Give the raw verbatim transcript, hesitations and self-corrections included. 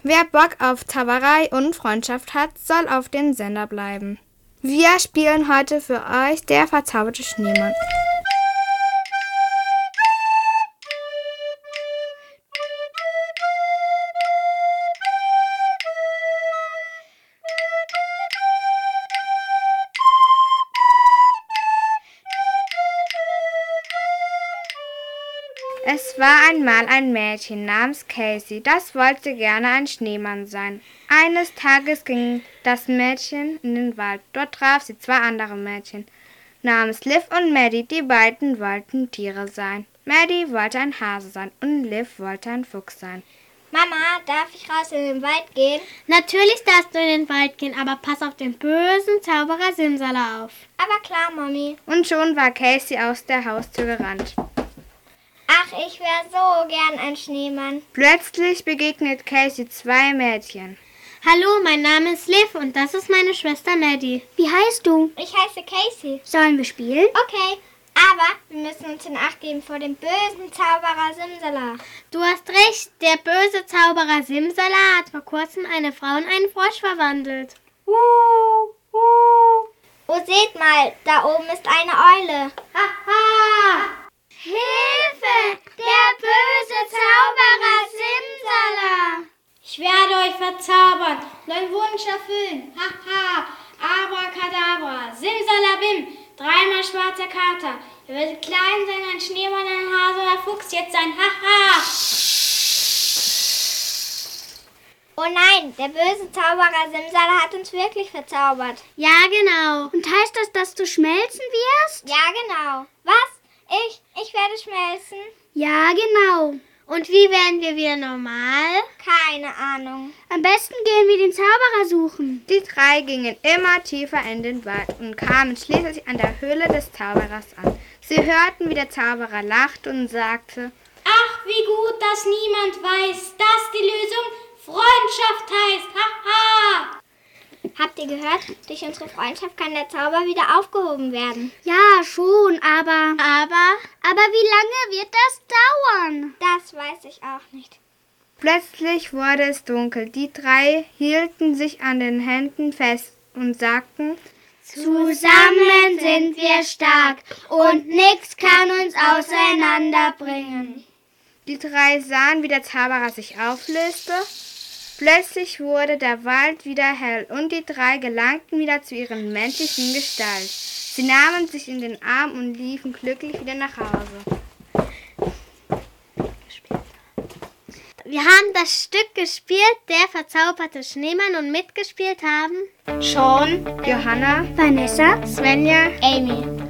Wer Bock auf Zauberei und Freundschaft hat, soll auf den Sender bleiben. Wir spielen heute für euch Der verzauberte Schneemann. Es war einmal ein Mädchen namens Casey, das wollte gerne ein Schneemann sein. Eines Tages ging das Mädchen in den Wald. Dort traf sie zwei andere Mädchen namens Liv und Maddie. Die beiden wollten Tiere sein. Maddie wollte ein Hase sein und Liv wollte ein Fuchs sein. Mama, darf ich raus in den Wald gehen? Natürlich darfst du in den Wald gehen, aber pass auf den bösen Zauberer Simsala auf. Aber klar, Mami. Und schon war Casey aus der Haustür gerannt. Ach, ich wäre so gern ein Schneemann. Plötzlich begegnet Casey zwei Mädchen. Hallo, mein Name ist Liv und das ist meine Schwester Maddie. Wie heißt du? Ich heiße Casey. Sollen wir spielen? Okay, aber wir müssen uns in Acht geben vor dem bösen Zauberer Simsala. Du hast recht, der böse Zauberer Simsala hat vor kurzem eine Frau in einen Frosch verwandelt. Uh, uh. Oh, seht mal, da oben ist eine Eule. Haha! Hilfe! Der böse Zauberer Simsala! Ich werde euch verzaubern und einen Wunsch erfüllen. Haha! Abracadabra! Simsalabim! Dreimal schwarzer Kater. Ihr werdet klein sein, ein Schneemann, ein Hase oder ein Fuchs jetzt sein. Haha! Oh nein, der böse Zauberer Simsala hat uns wirklich verzaubert. Ja, genau. Und heißt das, dass du schmelzen wirst? Ja, genau. Was? Ich? Ich werde schmelzen? Ja, genau. Und wie werden wir wieder normal? Keine Ahnung. Am besten gehen wir den Zauberer suchen. Die drei gingen immer tiefer in den Wald und kamen schließlich an der Höhle des Zauberers an. Sie hörten, wie der Zauberer lachte und sagte: Ach, wie gut, dass niemand weiß, dass die Lösung Freundschaft heißt. Haha! Habt ihr gehört? Durch unsere Freundschaft kann der Zauber wieder aufgehoben werden. Ja, schon, aber... Aber? Aber wie lange wird das dauern? Das weiß ich auch nicht. Plötzlich wurde es dunkel. Die drei hielten sich an den Händen fest und sagten: Zusammen sind wir stark und nichts kann uns auseinanderbringen. Die drei sahen, wie der Zauberer sich auflöste. Plötzlich wurde der Wald wieder hell und die drei gelangten wieder zu ihren menschlichen Gestalt. Sie nahmen sich in den Arm und liefen glücklich wieder nach Hause. Wir haben das Stück gespielt, Der verzauberte Schneemann, und mitgespielt haben Sean, Johanna, Vanessa, Svenja, Amy.